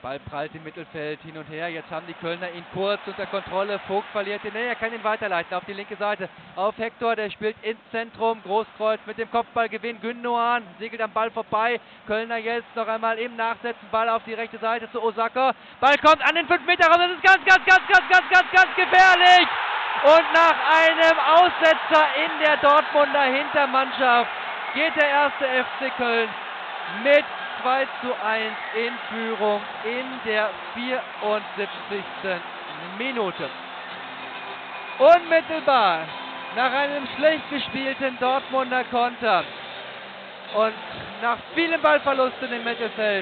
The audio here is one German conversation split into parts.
Ball prallt im Mittelfeld hin und her. Jetzt haben die Kölner ihn kurz unter Kontrolle. Vogt verliert den. Nee, er kann ihn weiterleiten auf die linke Seite. Auf Hector, der spielt ins Zentrum. Großkreuz mit dem Kopfballgewinn. Gündoğan segelt am Ball vorbei. Kölner jetzt noch einmal im Nachsetzen. Ball auf die rechte Seite zu Osaka. Ball kommt an den 5-Meter raus. Das ist ganz gefährlich. Und nach einem Aussetzer in der Dortmunder Hintermannschaft geht der erste FC Köln mit 2:1 in Führung in der 74. Minute. Unmittelbar nach einem schlecht gespielten Dortmunder Konter und nach vielen Ballverlusten im Mittelfeld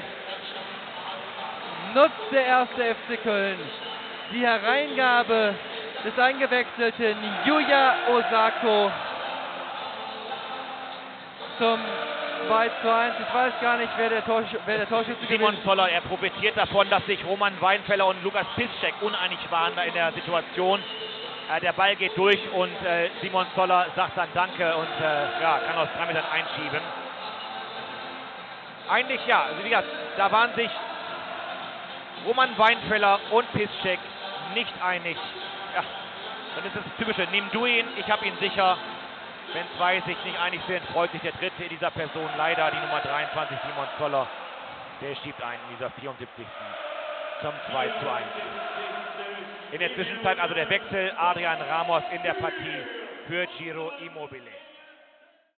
nutzt der erste FC Köln die Hereingabe des eingewechselten Yuya Osako zum 2:1. Ich weiß gar nicht, wer der Torschütze Simon Zoller, er profitiert davon, dass sich Roman Weinfeller und Lukas Piszczek uneinig waren da in der Situation. Der Ball geht durch und Simon Zoller sagt dann Danke und kann aus 3 Metern einschieben. Eigentlich ja, also wie gesagt, da waren sich Roman Weinfeller und Piszczek nicht einig. Ja, dann ist das typische, nimm du ihn, ich habe ihn sicher. Wenn zwei sich nicht einig sind, freut sich der Dritte in dieser Person leider, die Nummer 23, Simon Zoller. Der schiebt ein in dieser 74. zum 2:1. In der Zwischenzeit also der Wechsel, Adrian Ramos in der Partie für Ciro Immobile.